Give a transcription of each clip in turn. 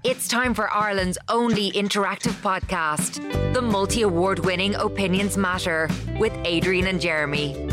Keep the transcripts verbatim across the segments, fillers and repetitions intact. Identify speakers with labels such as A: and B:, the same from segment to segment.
A: It's time for Ireland's only interactive podcast, the multi-award winning Opinions Matter with Adrian and Jeremy.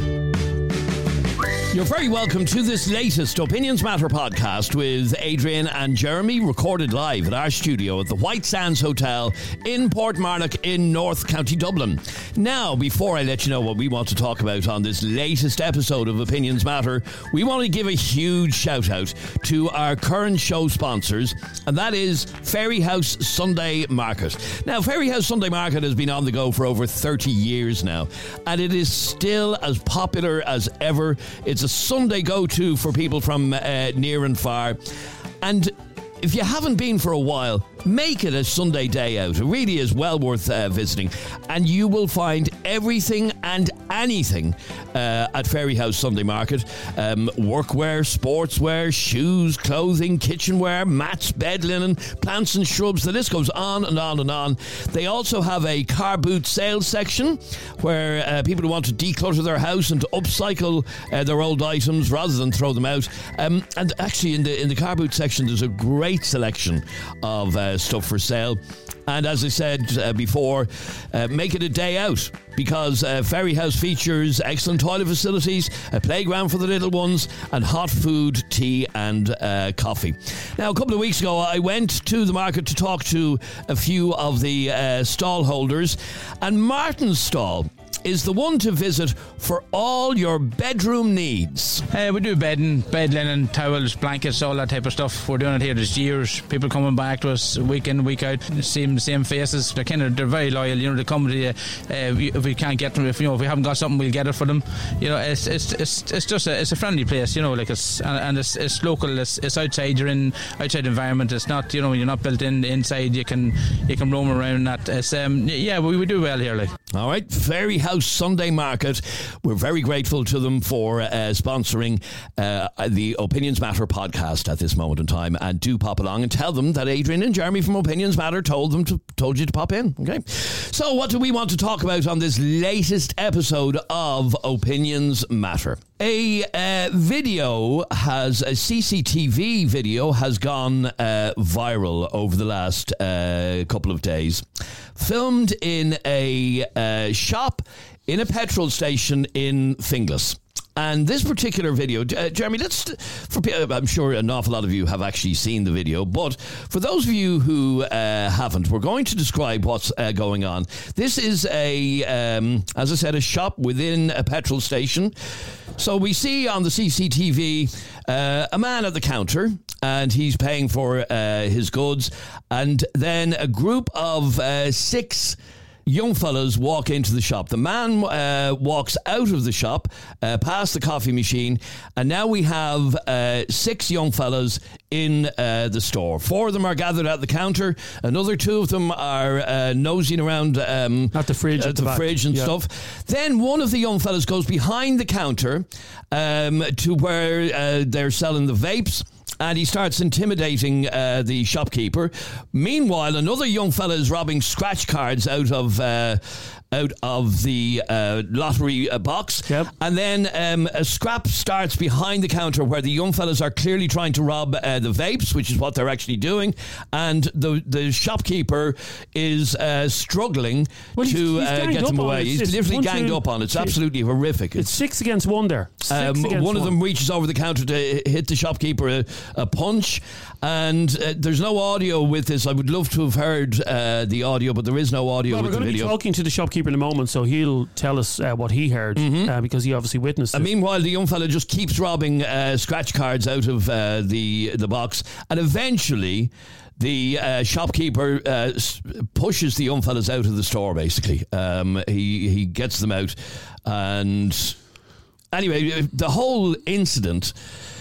B: You're very welcome to this latest Opinions Matter podcast with Adrian and Jeremy, recorded live at our studio at the White Sands Hotel in Portmarnock in North County Dublin. Now, before I let you know what we want to talk about on this latest episode of Opinions Matter, we want to give a huge shout out to our current show sponsors, and that is Fairyhouse Sunday Market. Now, Fairyhouse Sunday Market has been on the go for over thirty years now, and it is still as popular as ever. It's a Sunday go-to for people from uh, near and far. And if you haven't been for a while, make it a Sunday day out. It really is well worth uh, visiting. And you will find everything and anything uh, at Fairyhouse Sunday Market. Um, workwear, sportswear, shoes, clothing, kitchenware, mats, bed linen, plants and shrubs. The list goes on and on and on. They also have a car boot sales section where uh, people who want to declutter their house and to upcycle uh, their old items rather than throw them out. Um, and actually in the in the car boot section there's a great selection of uh, stuff for sale. And as I said uh, before, uh, make it a day out, because uh, Fairyhouse features excellent toilet facilities, a playground for the little ones, and hot food, tea and uh, coffee. Now, a couple of weeks ago, I went to the market to talk to a few of the uh, stall holders, and Martin's stall is the one to visit for all your bedroom needs.
C: Uh, we do bedding, bed linen, towels, blankets, all that type of stuff. We're doing it here this years. People coming back to us week in, week out, same same faces. They're kind of they're very loyal. You know, they come to you. Uh, if we can't get them, if you know if we haven't got something, we'll get it for them. You know, it's it's it's, it's just a, it's a friendly place. You know, like it's and, and it's it's local. It's, it's outside. You're in outside environment. It's not you know you're not built in inside. You can you can roam around. That it's um yeah we, we do well here. Like
B: all right, Fairyhouse Sunday Market. We're very grateful to them for uh, sponsoring uh, the Opinions Matter podcast at this moment in time. And do pop along and tell them that Adrian and Jeremy from Opinions Matter told them to told you to pop in. Okay. So what do we want to talk about on this latest episode of Opinions Matter? A uh, video has a C C T V video has gone uh, viral over the last uh, couple of days, filmed in a uh, shop in a petrol station in Finglas. And this particular video, uh, Jeremy, let's, for, I'm sure an awful lot of you have actually seen the video, but for those of you who uh, haven't, we're going to describe what's uh, going on. This is a, um, as I said, a shop within a petrol station. So we see on the C C T V uh, a man at the counter, and he's paying for uh, his goods, and then a group of uh, six young fellas walk into the shop. The man uh, walks out of the shop, uh, past the coffee machine, and now we have uh, six young fellas in uh, the store. Four of them are gathered at the counter. Another two of them are uh, nosing around um,
D: at the fridge,
B: at the, the fridge and yeah. stuff. Then one of the young fellas goes behind the counter um, to where uh, they're selling the vapes, and he starts intimidating uh, the shopkeeper. Meanwhile, another young fella is robbing scratch cards out of uh, out of the uh, lottery uh, box.
D: Yep.
B: And then um, a scrap starts behind the counter where the young fellas are clearly trying to rob uh, the vapes, which is what they're actually doing. And the the shopkeeper is uh, struggling
D: well,
B: to
D: he's, he's
B: uh, get them away. He's
D: it's
B: literally
D: one,
B: ganged
D: two,
B: up on it. It's
D: two.
B: absolutely horrific.
D: It's, it's six against one there. Six
B: um,
D: against
B: one of
D: one.
B: them reaches over the counter to hit the shopkeeper a, a punch. And uh, there's no audio with this. I would love to have heard uh, the audio, but there is no audio
D: well,
B: with
D: the
B: the video.
D: We're going to be talking to the shopkeeper in a moment, so he'll tell us uh, what he heard, mm-hmm. uh, because he obviously witnessed it.
B: And meanwhile, the young fella just keeps robbing uh, scratch cards out of uh, the the box, and eventually the uh, shopkeeper uh, pushes the young fellas out of the store. Basically, um, he he gets them out, and anyway, the whole incident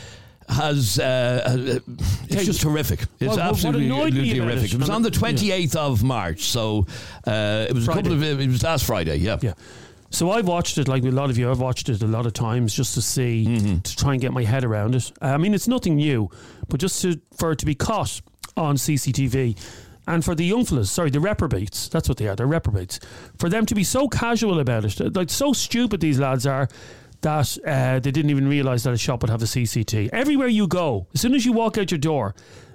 B: has uh, it's just horrific. It's
D: well,
B: absolutely, absolutely horrific. It, it was on the twenty-eighth yeah. of March, so uh, it was Friday. a couple of it was last Friday. Yeah,
D: yeah. So I've watched it, like a lot of you. I've watched it a lot of times just to see, mm-hmm. to try and get my head around it. I mean, it's nothing new, but just to, for it to be caught on C C T V. And for the young fellas, sorry, the reprobates, that's what they are, they're reprobates. For them to be so casual about it, like so stupid these lads are, that uh, they didn't even realise that a shop would have a C C T V. Everywhere you go, as soon as you walk out your door,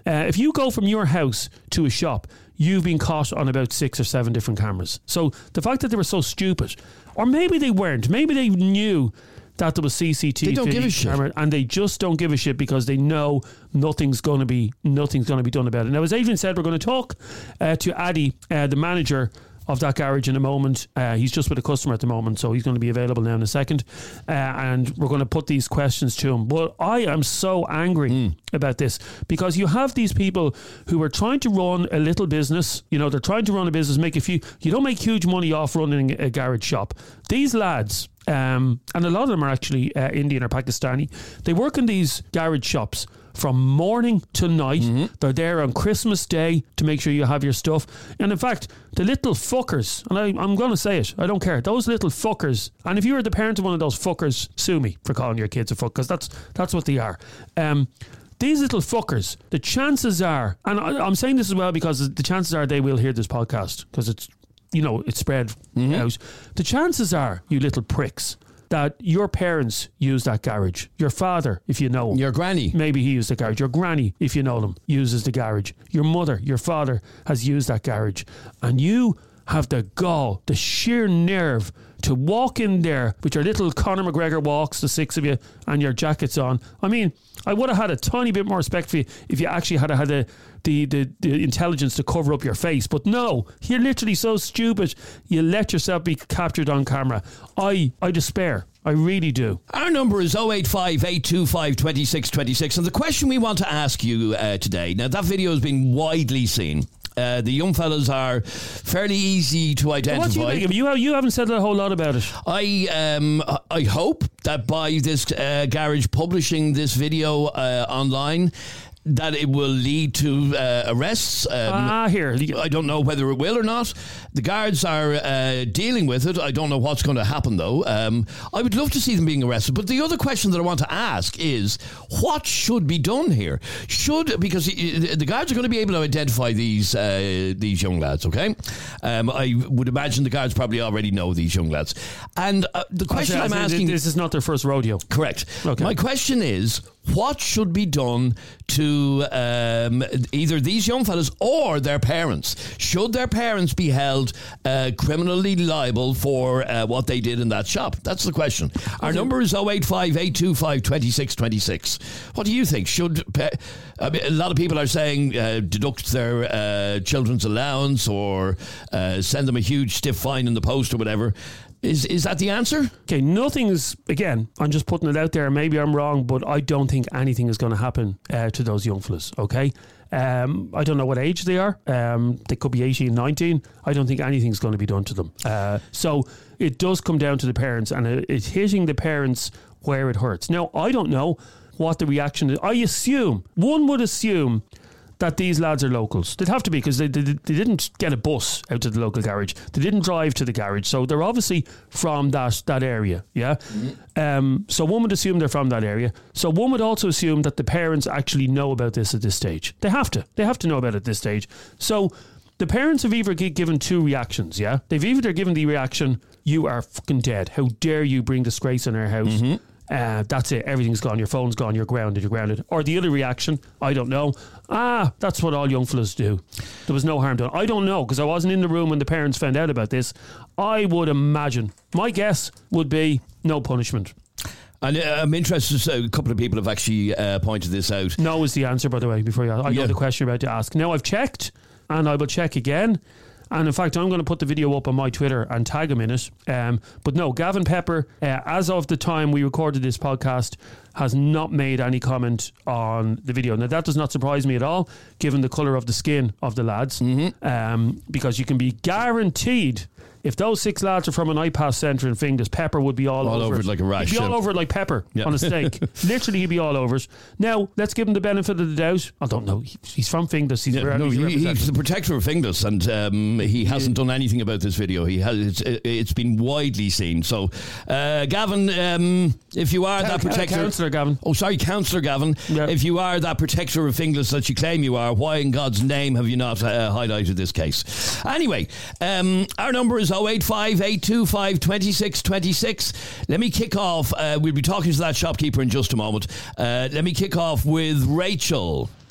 D: Uh, if you go from your house to a shop, you've been caught on about six or seven different cameras. So the fact that they were so stupid, or maybe they weren't, maybe they knew that there was C C T V
B: they don't give a
D: camera,
B: shit.
D: and they just don't give a shit because they know nothing's going to be nothing's going to be done about it. Now, as Adrian said, we're going to talk uh, to Addy, uh, the manager of that garage, in a moment. Uh, he's just with a customer at the moment, so he's going to be available now in a second. Uh, and we're going to put these questions to him. But I am so angry mm. about this, because you have these people who are trying to run a little business. You know, they're trying to run a business, make a few. You don't make huge money off running a garage shop. These lads, um, and a lot of them are actually uh, Indian or Pakistani, they work in these garage shops from morning to night. Mm-hmm. They're there on Christmas Day to make sure you have your stuff. And in fact, the little fuckers, and I, I'm going to say it, I don't care, those little fuckers, and if you were the parent of one of those fuckers, sue me for calling your kids a fuck, because that's, that's what they are. Um, these little fuckers, the chances are, and I, I'm saying this as well because the chances are they will hear this podcast, because it's, you know, it's spread mm-hmm. out. The chances are, you little pricks, that your parents use that garage. Your father, if you know him.
B: Your granny.
D: Maybe he used the garage. Your granny, if you know them, uses the garage. Your mother, your father has used that garage. And you have the gall, the sheer nerve to walk in there with your little Conor McGregor walks, the six of you, and your jackets on. I mean, I would have had a tiny bit more respect for you if you actually had had the, the, the, the intelligence to cover up your face. But no, you're literally so stupid, you let yourself be captured on camera. I, I despair. I really do.
B: Our number is oh eight five, eight two five, two six two six. And the question we want to ask you uh, today, now that video has been widely seen. Uh, the young fellas are fairly easy to identify.
D: What do you think of it? You, you haven't said a whole lot about it.
B: I um I hope that by this uh, garage publishing this video uh, online, that it will lead to uh, arrests. Um,
D: ah, here.
B: I don't know whether it will or not. The guards are uh, dealing with it. I don't know what's going to happen, though. Um, I would love to see them being arrested. But the other question that I want to ask is, what should be done here? Should, because the guards are going to be able to identify these uh, these young lads, okay? Um, I would imagine the guards probably already know these young lads. And uh, the question I'm asking...
D: This is not their first rodeo.
B: Correct.
D: Okay.
B: My question is, what should be done to um, either these young fellas or their parents? Should their parents be held uh, criminally liable for uh, what they did in that shop? That's the question. Our okay. number is oh eight five, eight two five, two six two six. What do you think? Should pa- I mean, a lot of people are saying uh, deduct their uh, children's allowance or uh, send them a huge stiff fine in the post or whatever. Is is that the answer?
D: Okay, nothing's, again, I'm just putting it out there, maybe I'm wrong, but I don't think anything is going to happen uh, to those young fellas, okay? Um, I don't know what age they are. Um, they could be eighteen, nineteen. I don't think anything's going to be done to them. Uh, so it does come down to the parents, and it, it's hitting the parents where it hurts. Now, I don't know what the reaction is. I assume, one would assume that these lads are locals. They'd have to be, because they, they, they didn't get a bus out to the local garage. They didn't drive to the garage. So they're obviously from that that area, yeah? Mm-hmm. Um, so one would assume they're from that area. So one would also assume that the parents actually know about this at this stage. They have to. They have to know about it at this stage. So the parents have either given two reactions, yeah? They've either given the reaction, you are fucking dead. How dare you bring disgrace on our house? Mm-hmm. Uh, that's it, everything's gone, your phone's gone, you're grounded, you're grounded. Or the other reaction, I don't know, ah, that's what all young fellas do. There was no harm done. I don't know, because I wasn't in the room when the parents found out about this. I would imagine, my guess would be no punishment.
B: And uh, I'm interested, so a couple of people have actually uh, pointed this out.
D: No is the answer, by the way, before you I
B: yeah.
D: know the question you're about to ask. Now, I've checked, and I will check again. And in fact, I'm going to put the video up on my Twitter and tag him in it. Um, but no, Gavin Pepper, uh, as of the time we recorded this podcast, has not made any comment on the video. Now, that does not surprise me at all, given the colour of the skin of the lads. Mm-hmm. Um, because you can be guaranteed, if those six lads are from an iPass centre in Finglas, Pepper would be all,
B: all over, over it like a rash.
D: He'd be all
B: yeah.
D: over it like pepper
B: yeah.
D: on a steak. Literally, he'd be all over it. Now, let's give him the benefit of the doubt. I don't know. He's from Finglas. He's,
B: yeah, no,
D: he's,
B: he, he's the protector of Finglas, and um, he hasn't done anything about this video. He has. It's, it's been widely seen. So, uh, Gavin, um, if you are that protector,
D: Councillor Gavin.
B: Oh, sorry, Councillor Gavin.
D: Yeah.
B: If you are that protector of Finglas that you claim you are, why in God's name have you not uh, highlighted this case? Anyway, um, our number is oh eight five, eight two five, two six two six. Let me kick off. Uh, we'll be talking to that shopkeeper in just a moment. Uh, let me kick off with Rachel.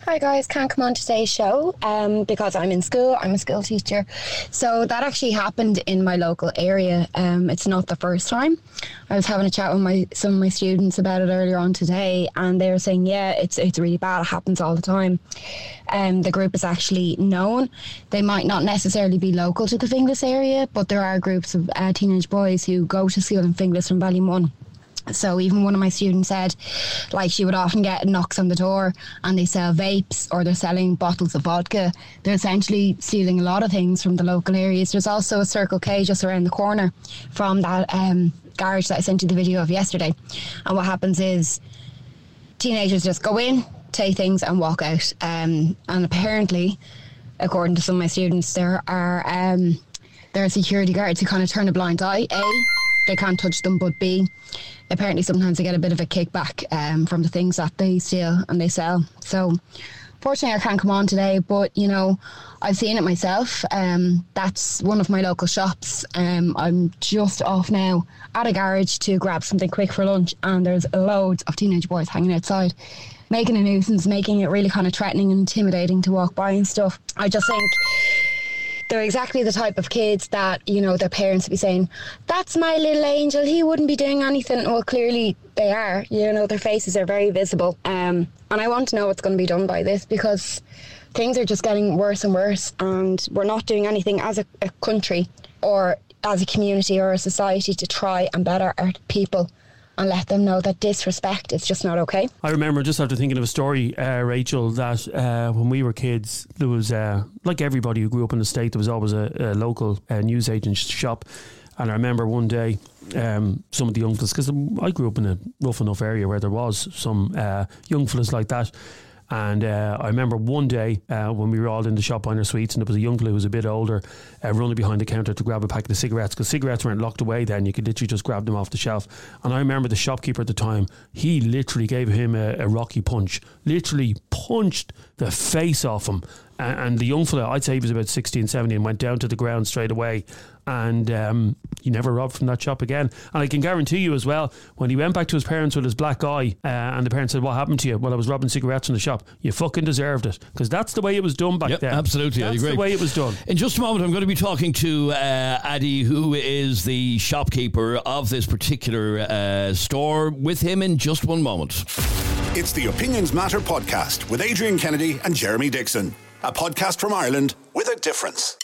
E: Hi guys, can't come on today's show um, because I'm in school. I'm a school teacher. So that actually happened in my local area. Um, it's not the first time. I was having a chat with my some of my students about it earlier on today, and they were saying, yeah, it's it's really bad. It happens all the time. Um, the group is actually known. They might not necessarily be local to the Finglas area, but there are groups of uh, teenage boys who go to school in Finglas from Ballymun. So even one of my students said, like, she would often get knocks on the door and they sell vapes or they're selling bottles of vodka. They're essentially stealing a lot of things from the local areas. There's also a Circle K just around the corner from that um, garage that I sent you the video of yesterday. And what happens is teenagers just go in, take things and walk out. Um, and apparently, according to some of my students, there are um, there are security guards who kind of turn a blind eye. A, they can't touch them, but B, apparently sometimes they get a bit of a kickback um, from the things that they steal and they sell. So fortunately I can't come on today, but you know, I've seen it myself. Um, that's one of my local shops. Um, I'm just off now at a garage to grab something quick for lunch, and there's loads of teenage boys hanging outside, making a nuisance, making it really kind of threatening and intimidating to walk by and stuff. I just think they're exactly the type of kids that, you know, their parents would be saying, that's my little angel, he wouldn't be doing anything. Well, clearly they are. You know, their faces are very visible. Um, and I want to know what's going to be done by this, because things are just getting worse and worse, and we're not doing anything as a, a country or as a community or a society to try and better our people and let them know that disrespect is just not okay.
D: I remember, just after thinking of a story, uh, Rachel, that uh, when we were kids, there was, uh, like everybody who grew up in the state, there was always a, a local uh, newsagent shop. And I remember one day, um, some of the uncles, because I grew up in a rough enough area where there was some uh, young fellas like that. And uh, I remember one day uh, when we were all in the shop buying our sweets, and there was a young fella who was a bit older uh, running behind the counter to grab a packet of cigarettes, because cigarettes weren't locked away then. You could literally just grab them off the shelf. And I remember the shopkeeper at the time, he literally gave him a, a Rocky punch, literally punched the face off him. And, and the young fella, I'd say he was about sixteen, seventeen, went down to the ground straight away. And um, he never robbed from that shop again. And I can guarantee you as well, when he went back to his parents with his black eye, uh, and the parents said, what happened to you? Well, I was robbing cigarettes in the shop. You fucking deserved it, because that's the way it was done back
B: yep,
D: then.
B: Absolutely,
D: that's
B: I agree.
D: the way it was done.
B: In just a moment, I'm going to be talking to uh, Addy, who is the shopkeeper of this particular uh, store. With him in just one moment.
F: It's the Opinions Matter podcast with Adrian Kennedy and Jeremy Dixon. A podcast from Ireland with a difference.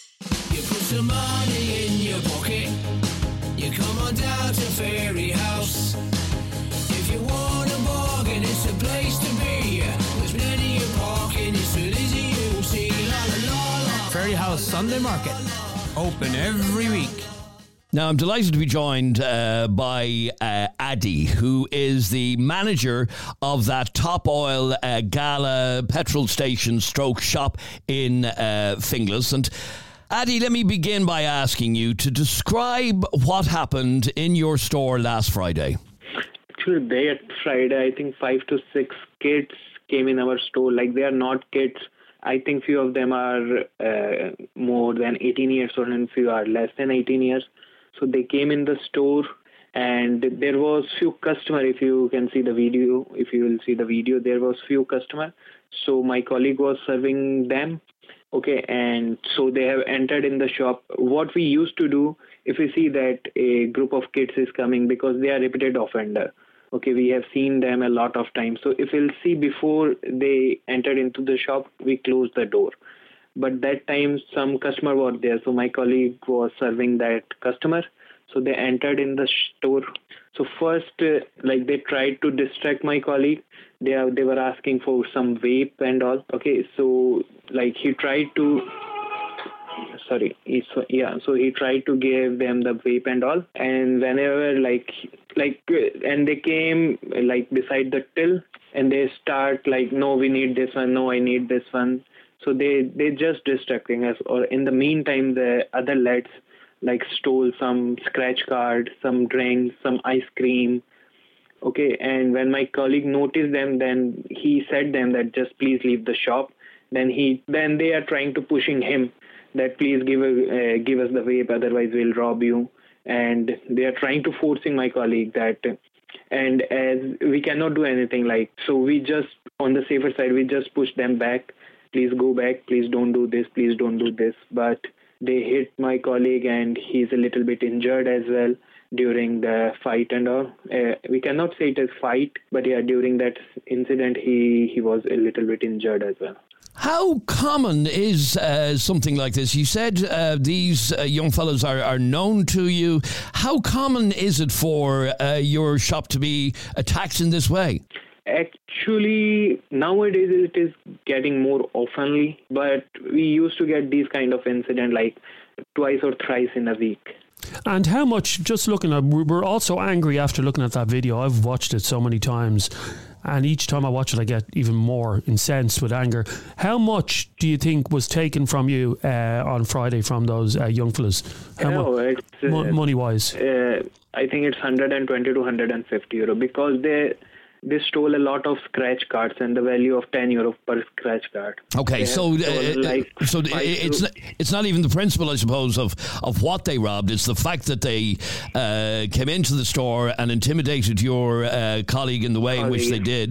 G: You put some money in your pocket, you come on down to Fairy House. If you want a bargain, it's the place to be. There's plenty of parking, it's so easy you'll see. La, la, la, la.
H: Fairy House Sunday Market, open every week.
B: Now, I'm delighted to be joined uh, by uh, Addy, who is the manager of that Top Oil uh, Gala petrol station stroke shop in uh, Finglas. And Addy, let me begin by asking you to describe what happened in your store last Friday.
I: Actually, that Friday, I think five to six kids came in our store. Like, they are not kids. I think few of them are uh, more than eighteen years old and few are less than eighteen years. So they came in the store, and there was few customer. If you can see the video, if you will see the video, there was few customer. So my colleague was serving them. Okay, and so they have entered in the shop. What we used to do, if we see that a group of kids is coming, because they are repeated offender. Okay, we have seen them a lot of times. So if we'll see before they entered into the shop, we close the door. But that time some customer were there. So my colleague was serving that customer. So they entered in the store. So first, uh, like they tried to distract my colleague. They are, they were asking for some vape and all. Okay, so like he tried to, sorry, he, so, yeah, so he tried to give them the vape and all. And whenever like, like, and they came like beside the till, and they start like, no, we need this one. No, I need this one. So they, they just distracting us. Or in the meantime, the other lads like stole some scratch card, some drinks, some ice cream. Okay, and when my colleague noticed them, then he said them that just please leave the shop. Then he, then they are trying to pushing him that please give a, uh, give us the vape, otherwise we'll rob you. And they are trying to forcing my colleague that And as we cannot do anything, like, so we just, on the safer side, we just push them back. Please go back. Please don't do this. Please don't do this. But they hit my colleague, and he's a little bit injured as well during the fight and all. Uh, we cannot say it is fight, but yeah, during that incident, he, he was a little bit injured as well.
B: How common is uh, something like this? You said uh, these uh, young fellas are, are known to you. How common is it for uh, your shop to be attacked in this way?
I: Actually, nowadays it is getting more oftenly, but we used to get these kind of incident like twice or thrice in a week.
D: And how much, just looking at, we're also angry after looking at that video. I've watched it so many times, and each time I watch it I get even more incensed with anger. How much do you think was taken from you uh, on Friday from those uh, young fellas? How
I: no,
D: mu-
I: it's, uh,
D: mo- money-wise?
I: Uh, I think it's one hundred twenty to one hundred fifty euro, because they they stole a lot of scratch cards and the value of ten euro per scratch card.
B: Okay,
I: They
B: so
I: have stolen,
B: uh,
I: like,
B: so
I: five
B: it's
I: to-
B: not, it's not even the principle, I suppose, of, of what they robbed. It's the fact that they uh, came into the store and intimidated your uh, colleague in the way in which they
I: Colleague.
B: did.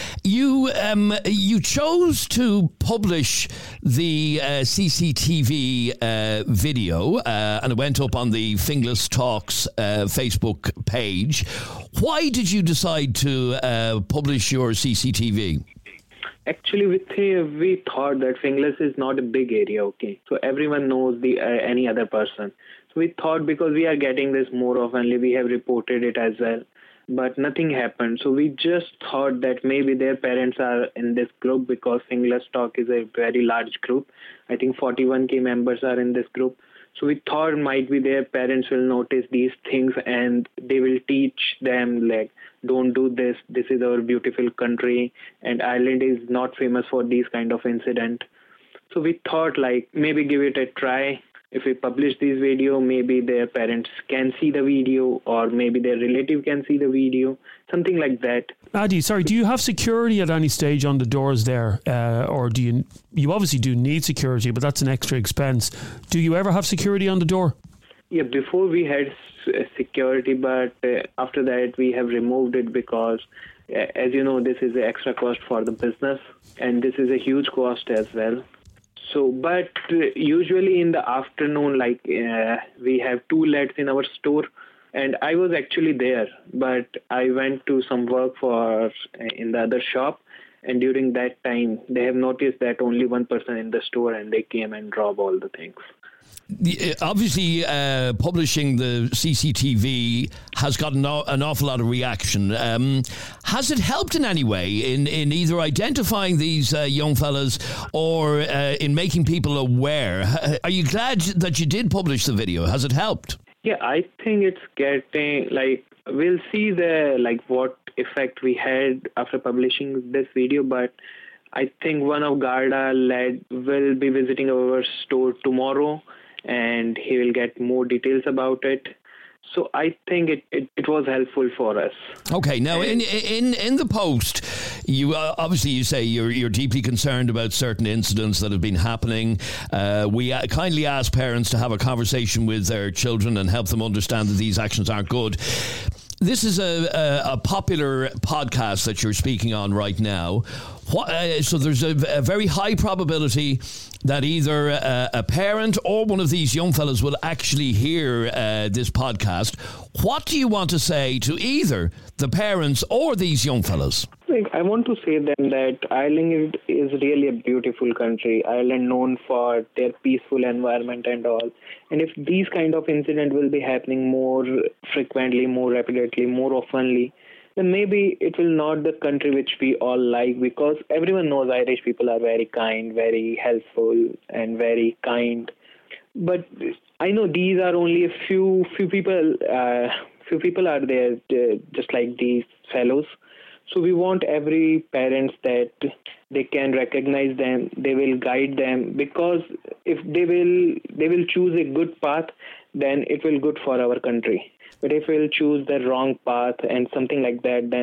B: You um, you chose to publish the uh, C C T V uh, video, uh, and it went up on the Finglas Talks uh, Facebook page. Why did you decide to uh, publish your C C T V?
I: Actually, we th- we thought that Finglas is not a big area, okay? So everyone knows the uh, any other person. So we thought, because we are getting this more oftenly, we have reported it as well. But nothing happened. So we just thought that maybe their parents are in this group, because Finglas Talk is a very large group. I think forty-one K members are in this group. So we thought might be their parents will notice these things and they will teach them, like, don't do this. This is our beautiful country, and Ireland is not famous for these kind of incident. So we thought, like, maybe give it a try. If we publish this video, maybe their parents can see the video, or maybe their relative can see the video, something like that.
D: Adi, sorry, do you have security at any stage on the doors there? Uh, or do you, you obviously do need security, but that's an extra expense. Do you ever have security on the door?
I: Yeah, before we had s- security, but uh, after that we have removed it, because, uh, as you know, this is an extra cost for the business, and this is a huge cost as well. So, but uh, usually in the afternoon, like uh, we have two L E Ds in our store, and I was actually there, but I went to some work for uh, in the other shop, and during that time they have noticed that only one person in the store, and they came and robbed all the things.
B: The- uh, Obviously, uh, publishing the C C T V has got an, aw- an awful lot of reaction. Um, has it helped in any way in, in either identifying these uh, young fellas or uh, in making people aware? H- Are you glad that you did publish the video? Has it helped?
I: Yeah, I think it's getting, like, we'll see the, like, what effect we had after publishing this video, but I think one of Garda led will be visiting our store tomorrow, and he will get more details about it. So I think it, it, it was helpful for us.
B: Okay, now in in in the post, you uh, obviously you say you're you're deeply concerned about certain incidents that have been happening. Uh, we uh, kindly ask parents to have a conversation with their children and help them understand that these actions aren't good. This is a, a, a popular podcast that you're speaking on right now. What, uh, so there's a, a very high probability that either a, a parent or one of these young fellas will actually hear uh, this podcast. What do you want to say to either the parents or these young fellas?
I: Like, I want to say then that Ireland is, is really a beautiful country. Ireland known for their peaceful environment and all. And if these kind of incidents will be happening more frequently, more rapidly, more oftenly, then maybe it will not the country which we all like, because everyone knows Irish people are very kind, very helpful, and very kind. But I know these are only a few few people. Uh, few people are there, uh, just like these fellows. So we want every parents that they can recognize them, they will guide them, because if they will they will choose a good path, then it will good for our country. But if we'll choose the wrong path and something like that, then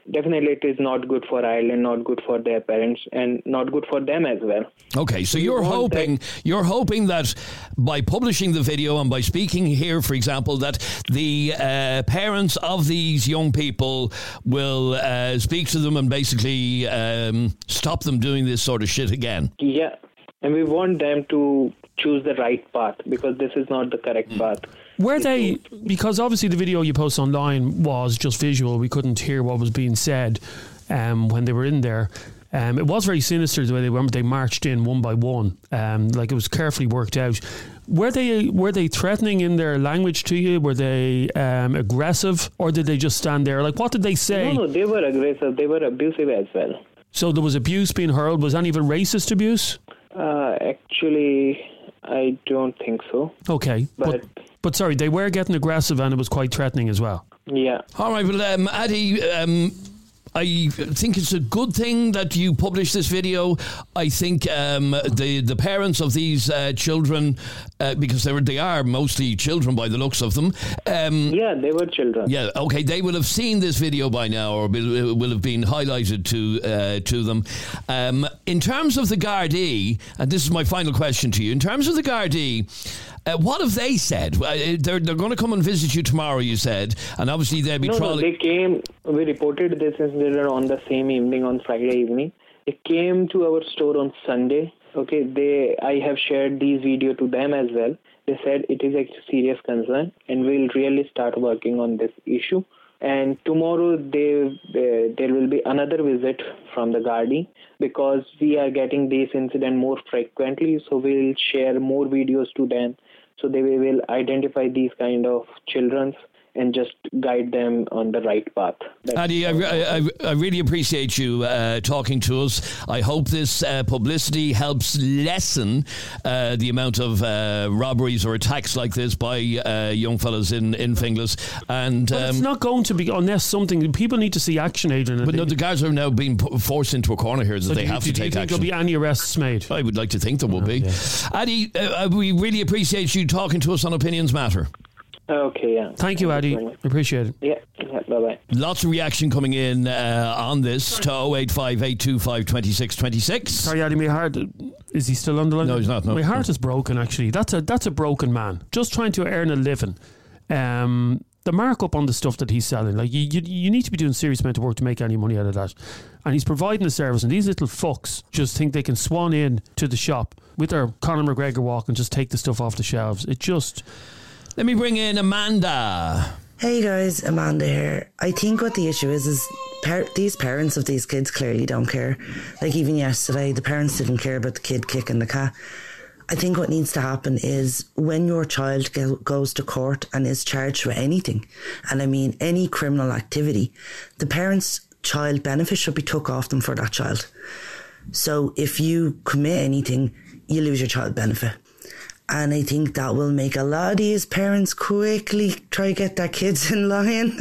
I: definitely it is not good for Ireland, not good for their parents, and not good for them as well.
B: Okay, so you're hoping you're hoping that by publishing the video and by speaking here, for example, that the uh, parents of these young people will uh, speak to them and basically um, stop them doing this sort of shit again.
I: Yeah, and we want them to choose the right path, because this is not the correct mm. path.
D: Were they, because obviously the video you post online was just visual, we couldn't hear what was being said um, when they were in there. Um, it was very sinister the way they went. They marched in one by one, um, like it was carefully worked out. Were they were they threatening in their language to you? Were they um, aggressive, or did they just stand there? Like, what did they say?
I: No, no, they were aggressive. They were abusive as well.
D: So there was abuse being hurled. Was any of it racist abuse?
I: Uh, actually, I don't think so.
D: Okay,
I: but,
D: but but sorry, they were getting aggressive, and it was quite threatening as well.
I: Yeah.
B: All right, well, um, Addy, um, I think it's a good thing that you published this video. I think um, the the parents of these uh, children, uh, because they were they are mostly children by the looks of them. Um,
I: yeah, they were children.
B: Yeah, okay, they will have seen this video by now, or will, will have been highlighted to uh, to them. Um, in terms of the Gardaí, and this is my final question to you. In terms of the Gardaí, Uh, what have they said? Uh, they're they're going to come and visit you tomorrow, you said, and obviously they'll be
I: no,
B: trawling.
I: No, they came. We reported this incident on the same evening, on Friday evening. They came to our store on Sunday. Okay, they. I have shared these video to them as well. They said it is a serious concern, and we'll really start working on this issue. And tomorrow they, uh, there will be another visit from the Gardaí, because we are getting this incident more frequently. So we'll share more videos to them, so they will identify these kind of children and just guide them on the right path. That's
B: Addy, I, I, I really appreciate you uh, talking to us. I hope this uh, publicity helps lessen uh, the amount of uh, robberies or attacks like this by uh, young fellas in, in Finglas. And
D: well,
B: um,
D: it's not going to be, unless something, people need to see action, Adrian.
B: But no, the guys are now being forced into a corner here that so they
D: do,
B: have
D: do,
B: to
D: do
B: take
D: you think
B: action.
D: There'll be any arrests made?
B: I would like to think there will
D: oh,
B: be.
D: Yeah.
B: Addy, uh, we really appreciate you talking to us on Opinions Matter.
I: Okay, yeah.
D: Thank you, Addy. Appreciate it.
I: Yeah, yeah, bye-bye.
B: Lots of reaction coming in uh, on this to oh eight five, eight two five, two six two six.
D: Sorry, Addy, my heart, is he still on the line?
B: No, he's not. No.
D: My heart is broken, actually. That's a that's a broken man. Just trying to earn a living. Um, the markup on the stuff that he's selling, like you, you, you need to be doing serious amount of work to make any money out of that. And he's providing a service, and these little fucks just think they can swan in to the shop with their Conor McGregor walk and just take the stuff off the shelves. It just...
B: Let me bring in Amanda.
J: Hey guys, Amanda here. I think what the issue is is par- these parents of these kids clearly don't care. Like even yesterday, the parents didn't care about the kid kicking the cat. I think what needs to happen is when your child go- goes to court and is charged with anything, and I mean any criminal activity, the parents' child benefit should be took off them for that child. So if you commit anything, you lose your child benefit. And I think that will make a lot of these parents quickly try to get their kids in line.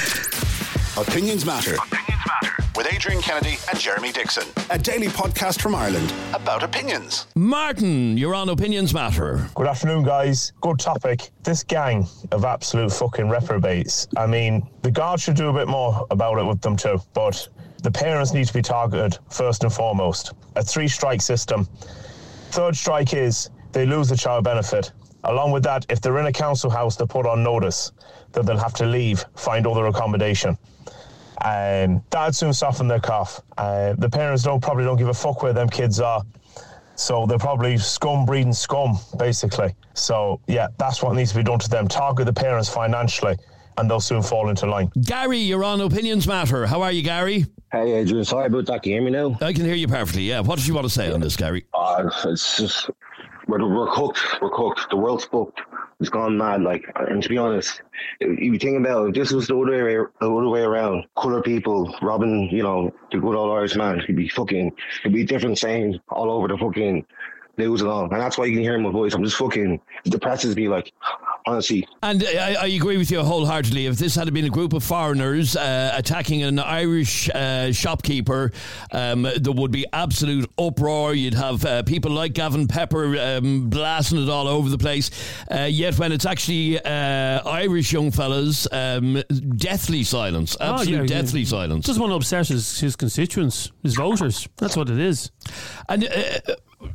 F: Opinions Matter. Opinions Matter. With Adrian Kennedy and Jeremy Dixon. A daily podcast from Ireland about opinions.
B: Martin, you're on Opinions Matter.
K: Good afternoon, guys. Good topic. This gang of absolute fucking reprobates. I mean, the guards should do a bit more about it with them too, but the parents need to be targeted first and foremost. A three-strike system. Third strike is they lose the child benefit. Along with that, if they're in a council house, they're put on notice that they'll have to leave, find other accommodation. Um, that'd soon soften their cough. Uh, the parents don't probably don't give a fuck where them kids are. So they're probably scum breeding scum, basically. So, yeah, that's what needs to be done to them. Target the parents financially, and they'll soon fall into line.
B: Gary, you're on Opinions Matter. How are you, Gary?
L: Hey, Adrian. Sorry about that. Can you hear me now?
B: I can hear you perfectly, yeah. What did you want to say yeah. on this, Gary?
L: Uh, it's just... We're, we're cooked. We're cooked. The world's fucked. It's gone mad. Like, and to be honest, if you think about it, if this was the other way, the other way around, colour people robbing, you know, the good old Irish man, it'd be fucking, it'd be different saying all over the fucking news and all. And that's why you can hear my voice. I'm just fucking, it depresses me. Like, honestly.
B: And I, I agree with you wholeheartedly. If this had been a group of foreigners uh, attacking an Irish uh, shopkeeper, um, there would be absolute uproar. You'd have uh, people like Gavin Pepper um, blasting it all over the place. Uh, yet when it's actually uh, Irish young fellas, um, deathly silence. Absolute oh, yeah, deathly yeah. silence.
D: Just want to upset his, his constituents, his voters. That's what it is.
B: And uh,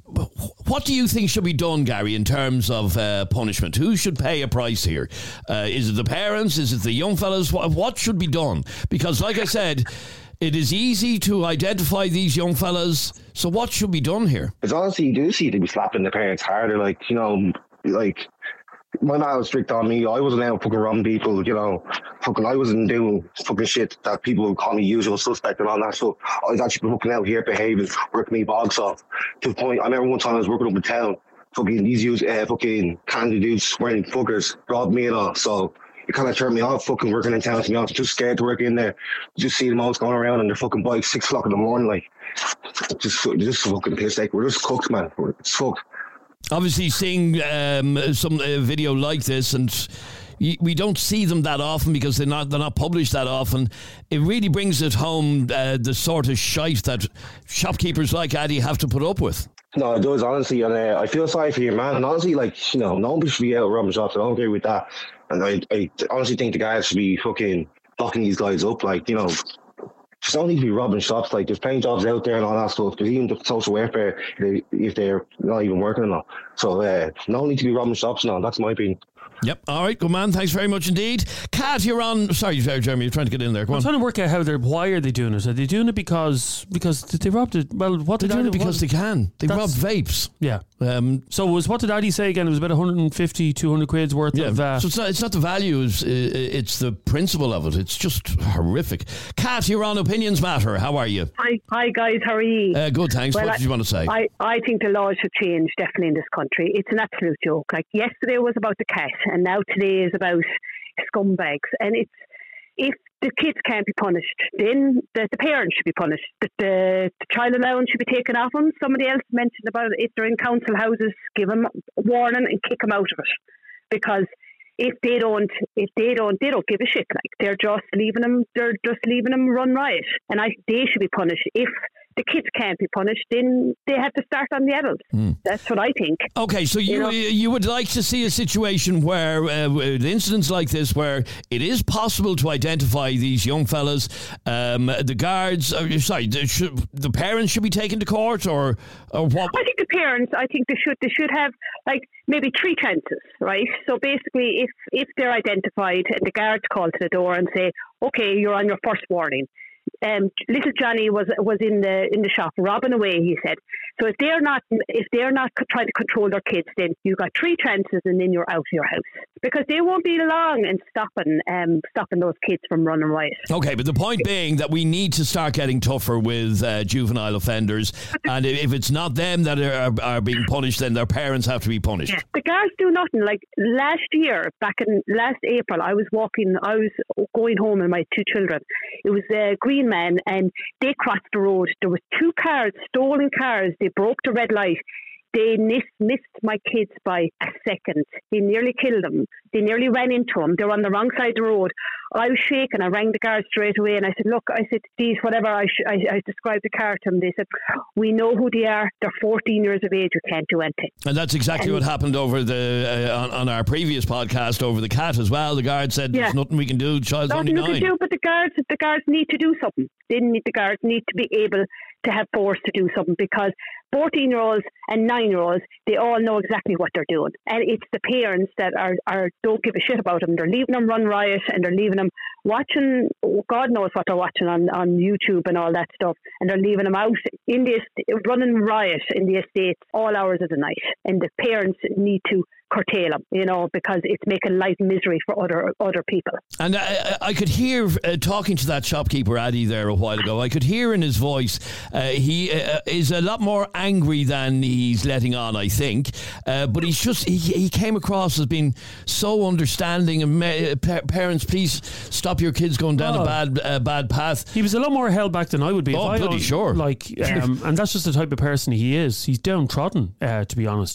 B: what do you think should be done, Gary, in terms of uh, punishment? Who should pay a price here? Uh, is it the parents? Is it the young fellas? What, what should be done? Because, like I said, it is easy to identify these young fellas. So what should be done here?
L: It's honestly, you do see they be slapping the parents harder. Like, you know, like... my man was strict on me. I wasn't out fucking robbing people, you know. Fucking, I wasn't doing fucking shit that people would call me usual suspect and all that stuff. I was actually fucking out here behaving, working me bogs off. To the point, I remember one time I was working up in town, fucking these use uh, fucking candy dudes wearing fuckers robbed me and all. So it kind of turned me off fucking working in town. To be honest, just scared to work in there. Just see them all going around on their fucking bikes, six o'clock in the morning, like just just fucking pissed. Like we're just cooked, man. It's fucked.
B: Obviously, seeing um, some uh, video like this, and y- we don't see them that often because they're not they're not published that often. It really brings it home uh, the sort of shite that shopkeepers like Addy have to put up with.
L: No, it does, honestly, and uh, I feel sorry for your man. And honestly, like, you know, nobody should be out robbing shops. I don't agree with that. And I, I honestly think the guys should be fucking locking these guys up, like, you know. Just don't need to be robbing shops. Like, there's plenty jobs out there and all that stuff. There's even the social welfare if they're not even working and all. So, uh, no need to be robbing shops and all. That's my opinion.
B: Yep. All right. Good man. Thanks very much indeed. Kat, you're on. Sorry, Jeremy, you're trying to get in there. Go
D: I'm
B: on.
D: trying to work out how they're. Why are they doing it? Are they doing it because because did they robbed it? Well, what
B: they're
D: did
B: doing
D: Addy,
B: it because
D: what,
B: they can. They rob vapes.
D: Yeah.
B: Um,
D: so was what did Addy say again? It was about one hundred fifty, two hundred quid's worth
B: yeah.
D: of. Uh,
B: so it's not. It's not the value. It's, it's the principle of it. It's just horrific. Kat, you're on Opinions Matter. How are you?
M: Hi, hi guys. How are you?
B: Uh, good, thanks.
M: Well,
B: what did you want to say?
M: I, I think the laws should change definitely in this country. It's an absolute joke. Like yesterday was about the cat, and now today is about scumbags. And it's if the kids can't be punished, then the, the parents should be punished. The, the, the child allowance should be taken off them. Somebody else mentioned about it. If they're in council houses, give them a warning and kick them out of it, because if they don't, if they don't, they don't give a shit. Like they're just leaving them, they're just leaving them run riot, and I they should be punished. If the kids can't be punished, then they have to start on the adults. Mm. That's what I think.
B: Okay, so you you, know? you would like to see a situation where uh, with incidents like this, where it is possible to identify these young fellas. Um, the guards, uh, sorry, the, should, the parents should be taken to court, or or what?
M: I think the parents. I think they should. They should have like maybe three chances, right? So basically, if if they're identified and the guards call to the door and say, "Okay, you're on your first warning." Um, little Johnny was was in the in the shop robbing away, he said. So if they're not if they're not trying to control their kids, then you got three chances, and then you're out of your house, because they won't be long in stopping um stopping those kids from running riot.
B: Okay, but the point being that we need to start getting tougher with uh, juvenile offenders, and if it's not them that are, are being punished, then their parents have to be punished.
M: Yeah. The guards do nothing. Like last year, back in last April, I was walking, I was going home with my two children. It was a green man, and they crossed the road. There was two cars, stolen cars. They broke the red light. They missed, missed my kids by a second. They nearly killed them. They nearly ran into them. They were on the wrong side of the road. I was shaking. I rang the guards straight away, and I said, look, I said, these, whatever, I, sh- I, I described the car to them. They said, we know who they are. They're fourteen years of age. We can't do anything.
B: And that's exactly and, what happened over the uh, on, on our previous podcast over the cat as well. The guard said, yeah, there's nothing we can do. The child's
M: nothing
B: only nine.
M: Nothing we can do, but the guards, the guards need to do something. They need, the guards need to be able to have force to do something, because fourteen-year-olds and nine-year-olds, they all know exactly what they're doing. And it's the parents that are, are don't give a shit about them. They're leaving them run riot, and they're leaving them watching, God knows what they're watching on, on YouTube and all that stuff. And they're leaving them out in the running riot in the estates all hours of the night. And the parents need to curtail them, you know, because it's making life misery for other other people.
B: And I, I could hear, uh, talking to that shopkeeper Addy there a while ago, I could hear in his voice, uh, he uh, is a lot more angry than he's letting on, I think. Uh, but he's just, he, he came across as being so understanding, and ma- pa- parents, please stop your kids going down oh. a bad uh, bad path.
D: He was a lot more held back than I would be.
B: Oh,
D: if
B: bloody
D: I owned,
B: sure.
D: Like, um, and that's just the type of person he is. He's downtrodden, uh, to be honest.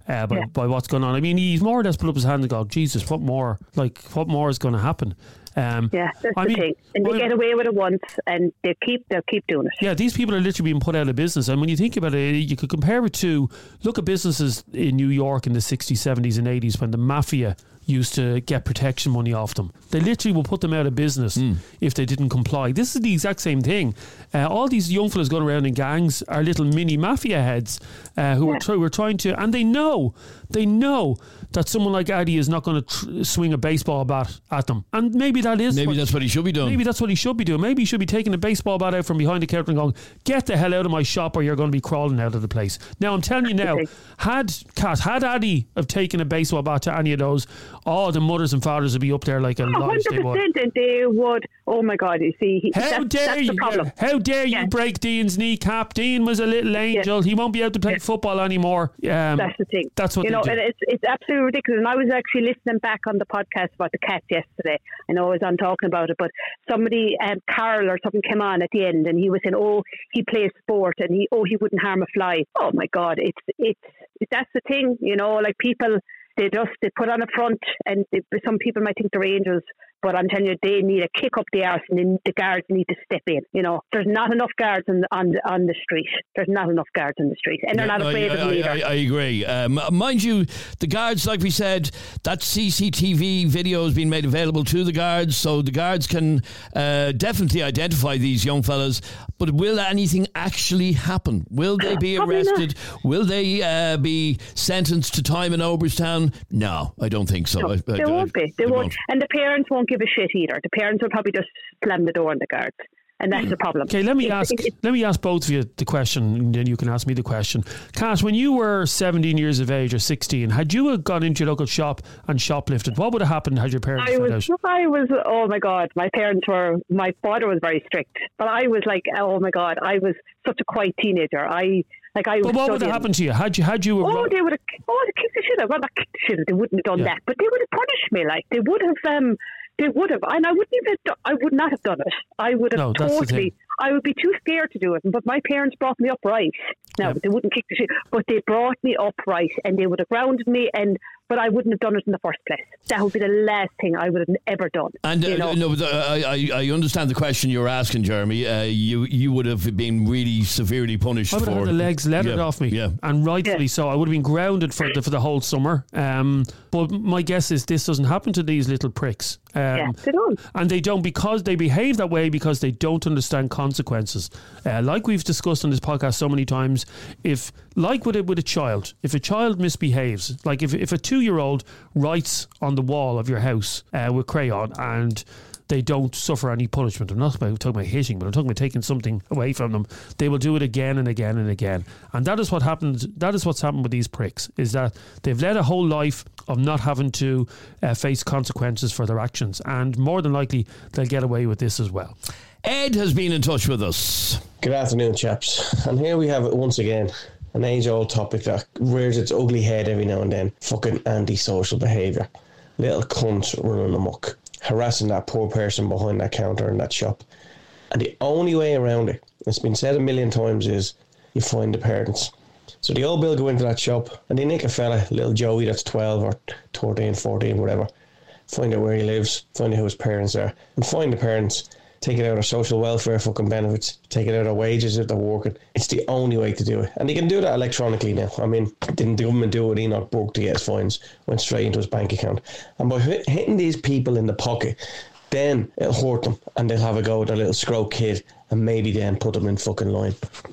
D: uh, by,
M: Yeah.
D: by what's going on. I mean, he's more or less put up his hand and go, Jesus, what more? Like, what more is going to happen? Um,
M: Yeah, that's
D: I
M: the
D: mean,
M: thing. And they
D: well-
M: get away with it once, and they keep they'll keep doing it.
D: Yeah, these people are literally being put out of business. And when you think about it, you could compare it to, look at businesses in New York in the sixties, seventies and eighties when the mafia used to get protection money off them. They literally will put them out of business mm. if they didn't comply. This is the exact same thing. Uh, all these young fellas going around in gangs are little mini mafia heads uh, who, yeah. are tr- who are trying to, and they know, they know that someone like Addy is not going to tr- swing a baseball bat at them. And maybe that is...
B: Maybe
D: what,
B: that's what he should be doing.
D: Maybe that's what he should be doing. Maybe he should be taking a baseball bat out from behind the counter and going, get the hell out of my shop or you're going to be crawling out of the place. Now, I'm telling you now, had Kat, had Addy have taken a baseball bat to any of those, oh, the mothers and fathers would be up there like a
M: one
D: live.
M: hundred percent, and they would. Oh my God! You see, he,
D: how
M: that's,
D: dare
M: that's
D: you?
M: the problem.
D: How dare
M: yeah.
D: you break Dean's kneecap? Dean was a little angel. Yeah. He won't be able to play yeah. football anymore. Um,
M: that's the thing.
D: That's what
M: you
D: they
M: know.
D: do.
M: And it's it's absolutely ridiculous. And I was actually listening back on the podcast about the cats yesterday. I know I was on talking about it, but somebody, um, Carl or something, came on at the end, and he was saying, "Oh, he plays sport, and he oh he wouldn't harm a fly." Oh my God! It's it's that's the thing. You know, like people. They just they put on a front, and they, some people might think they're angels, but I'm telling you, they need a kick up the arse, and then the guards need to step in. You know, there's not enough guards on the, on the, on the street. There's not enough guards on the street, and they're
B: yeah,
M: not afraid
B: I,
M: of them
B: I,
M: either.
B: I, I agree. Um, mind you, the guards, like we said, that C C T V video has been made available to the guards, so the guards can uh, definitely identify these young fellas. But will anything actually happen? Will they be arrested? Will they uh, be sentenced to time in Oberstown? No, I don't think so.
M: No,
B: I, I,
M: they won't be. They, they won't. won't. And the parents won't give a shit either. The parents will probably just slam the door on the guards. And that's the problem.
D: Okay, let me
M: it,
D: ask
M: it, it,
D: let me ask both of you the question, and then you can ask me the question. Kat, when you were seventeen years of age or sixteen, had you gone into your local shop and shoplifted, what would have happened had your parents
M: I
D: found
M: was,
D: out?
M: I was, oh my God, my parents were, my father was very strict, but I was like, oh my God, I was such a quiet teenager. I Like I
D: but what would have happened to you? Had you had you?
M: Oh, they would have. Oh, they kicked the shit out. Well, not kicked the shit out. They wouldn't have done
D: Yeah.
M: that, but they would have punished me. Like they would have. Um, they would have, and I wouldn't even. do- I would not have done it. I would have
D: No, that's the
M: totally.
D: thing.
M: I would be too scared to do it. But my parents brought me up right. Now
D: Yeah.
M: they wouldn't kick the shit, but they brought me up right, and they would have grounded me. And but I wouldn't have done it in the first place. That would be the last thing I would have ever done.
B: And uh,
M: you know?
B: no, but, uh, I, I I understand the question you're asking, Jeremy. Uh, you you would have been really severely punished
D: I would
B: for
D: have had the legs leathered
B: yeah,
D: off me,
B: Yeah.
D: and rightfully so. I would have been grounded for the for the whole summer. Um, but my guess is this doesn't happen to these little pricks. Um,
M: Yeah, they don't.
D: And they don't because they behave that way because they don't understand consequences. Uh, like we've discussed on this podcast so many times, if like with a, with a child, if a child misbehaves, like if if a two year old writes on the wall of your house uh, with crayon and they don't suffer any punishment. I'm not about, talking about hitting, but I'm talking about taking something away from them. They will do it again and again and again. And that is what happens. That is what's happened with these pricks, is that they've led a whole life of not having to uh, face consequences for their actions. And more than likely, they'll get away with this as well.
B: Ed has been in touch with us.
N: Good afternoon, chaps. And here we have it once again. An age-old topic that rears its ugly head every now and then. Fucking antisocial behaviour. Little cunts running amok, harassing that poor person behind that counter in that shop. And the only way around it, it's been said a million times, is you find the parents. So the old bill go into that shop and they nick a fella, little Joey that's twelve or thirteen, fourteen, whatever. Find out where he lives, find out who his parents are, and find the parents. Take it out of social welfare fucking benefits, take it out of wages if they're working. It's the only way to do it. And they can do that electronically now. I mean, didn't the government do it with Enoch Burke to get his fines? Went straight into his bank account. And by hit- hitting these people in the pocket, then it'll hurt them and they'll have a go at their little scrote kid and maybe then put them in fucking line.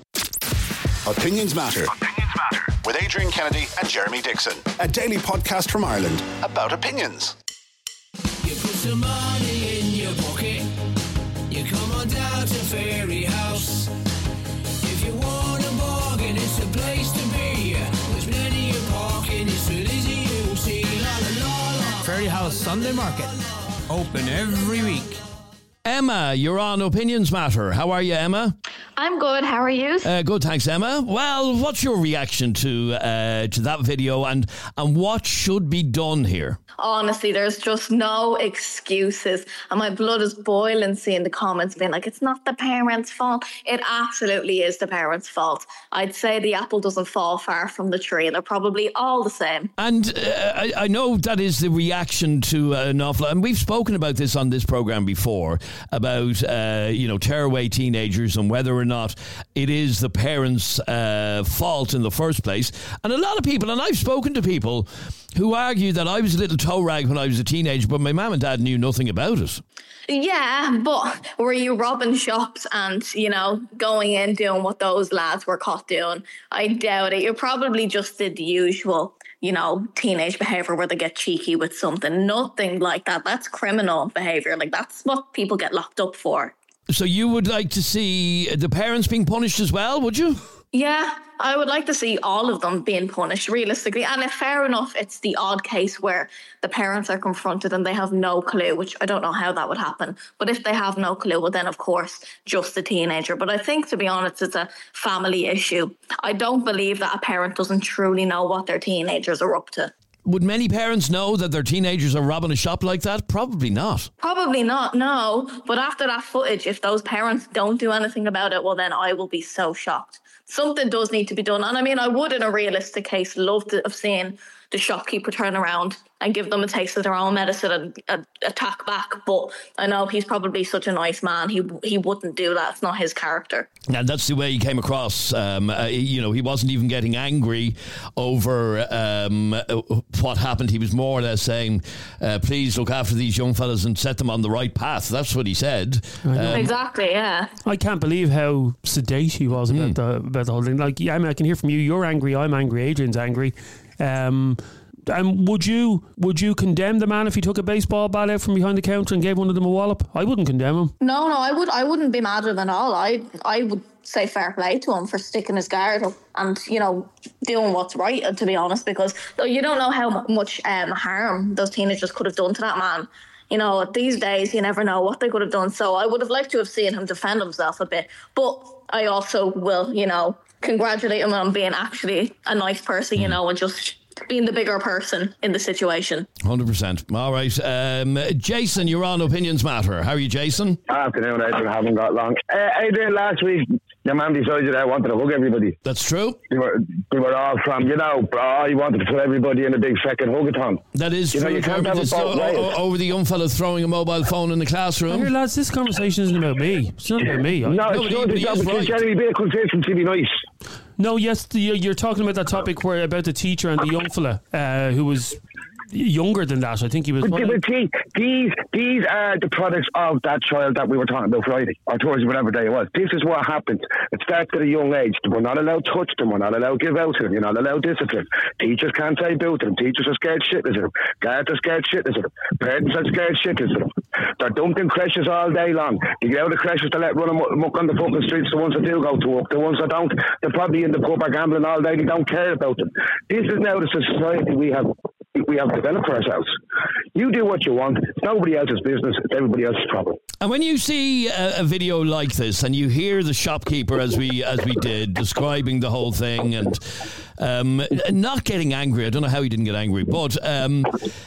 F: Opinions Matter. Opinions Matter. With Adrian Kennedy and Jeremy Dixon. A daily podcast from Ireland about opinions.
G: You put some money in your pocket. You come on down to Fairy House. If you want a bargain, it's the place to be. There's plenty of parking, it's real easy, you'll see. La la la la.
H: Fairy House Sunday Market. Open every week.
B: Emma, you're on Opinions Matter. How are you, Emma?
O: I'm good. How are you?
B: Uh, good, thanks, Emma. Well, what's your reaction to uh, to that video, and and what should be done here?
O: Honestly, there's just no excuses. And my blood is boiling seeing the comments being like, it's not the parents' fault. It absolutely is the parents' fault. I'd say the apple doesn't fall far from the tree. They're probably all the same.
B: And uh, I, I know that is the reaction to uh, an awful lot. And we've spoken about this on this programme before, about, uh, you know, tearaway teenagers and whether or not it is the parents' uh, fault in the first place. And a lot of people, and I've spoken to people who argue that I was a little toe rag when I was a teenager, but my mum and dad knew nothing about it.
O: Yeah, but were you robbing shops and, you know, going in doing what those lads were caught doing? I doubt it. You probably just did the usual, you know, teenage behaviour where they get cheeky with something. Nothing like that. That's criminal behaviour. Like, that's what people get locked up for.
B: So you would like to see the parents being punished as well, would you?
O: Yeah, I would like to see all of them being punished realistically. And if fair enough, it's the odd case where the parents are confronted and they have no clue, which I don't know how that would happen. But if they have no clue, well, then, of course, just a teenager. But I think, to be honest, it's a family issue. I don't believe that a parent doesn't truly know what their teenagers are up to.
B: Would many parents know that their teenagers are robbing a shop like that? Probably not.
O: Probably not, no. But after that footage, if those parents don't do anything about it, well, then I will be so shocked. Something does need to be done. And I mean, I would, in a realistic case, love to have seen the shopkeeper turn around and give them a taste of their own medicine and uh, attack back. But I know he's probably such a nice man. He he wouldn't do that. It's not his character.
B: And that's the way he came across. Um, uh, you know, he wasn't even getting angry over um, what happened. He was more or less saying, uh, please look after these young fellas and set them on the right path. That's what he said.
O: Um, exactly, yeah.
D: I can't believe how sedate he was about, mm. the, about the whole thing. Like, yeah, I mean, I can hear from you. You're angry. I'm angry. Adrian's angry. Um, and would you would you condemn the man if he took a baseball bat out from behind the counter and gave one of them a wallop? I wouldn't condemn him.
O: No, no, I would. I wouldn't be mad at him at all. I I would say fair play to him for sticking his guard up and, you know, doing what's right, to be honest, because you don't know how much um, harm those teenagers could have done to that man. You know, these days you never know what they could have done. So I would have liked to have seen him defend himself a bit. But I also will, you know, congratulate him on being actually a nice person, you know, and just being the bigger person in the situation.
B: one hundred percent. All right. Um, Jason, you're on Opinions Matter. How are you, Jason?
P: Afternoon, Adrian. I haven't got long. Uh, Adrian, last week, your man decided I wanted to hug everybody.
B: That's true.
P: We were, we were all from, you know, oh, he wanted to put everybody in a big fucking hugathon.
B: That is
P: you
B: true.
P: Know, you can't have
B: this, o- o- over the young fella throwing a mobile phone in the classroom.
D: Here, lads, this conversation isn't about me. It's not about me.
P: No,
D: no
P: it's not. It's not. Right. Jeremy, a bit of consistency be nice.
D: No, yes, the, you're talking about that topic where about the teacher and the young fella uh, who was younger than that. I think he was.
P: But, but these, these, these are the products of that child that we were talking about Friday or Thursday, whatever day it was. This is what happens. It starts at a young age. We're not allowed to touch them. We're not allowed to give out to them. You're not allowed discipline. Teachers can't say boo to them. Teachers are scared shitless of them. Guards are scared shitless of them. Parents are scared shitless of them. They're dumped in creches all day long. You get out of creches to let run amok on the fucking streets. The ones that do go to work, the ones that don't, they're probably in the pub or gambling all day. They don't care about them. This is now the society we have. We have developed for ourselves. You do what you want. It's nobody else's business. It's everybody else's problem.
B: And when you see a, a video like this, and you hear the shopkeeper, as we as we did, describing the whole thing, and um, not getting angry. I don't know how he didn't get angry, but um,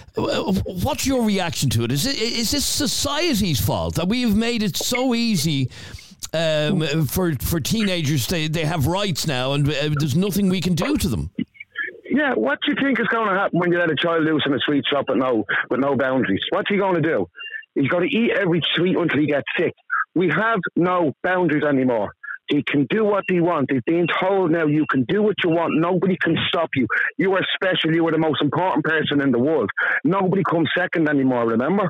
B: what's your reaction to it? Is it is this society's fault that we have made it so easy? Um, for for teenagers, they they have rights now, and uh, there's nothing we can do to them.
P: Yeah, what do you think is going to happen when you let a child loose in a sweet shop with no with no boundaries? What's he going to do? He's going to eat every sweet until he gets sick. We have no boundaries anymore. He can do what he wants. He's being told now you can do what you want. Nobody can stop you. You are special. You are the most important person in the world. Nobody comes second anymore, remember?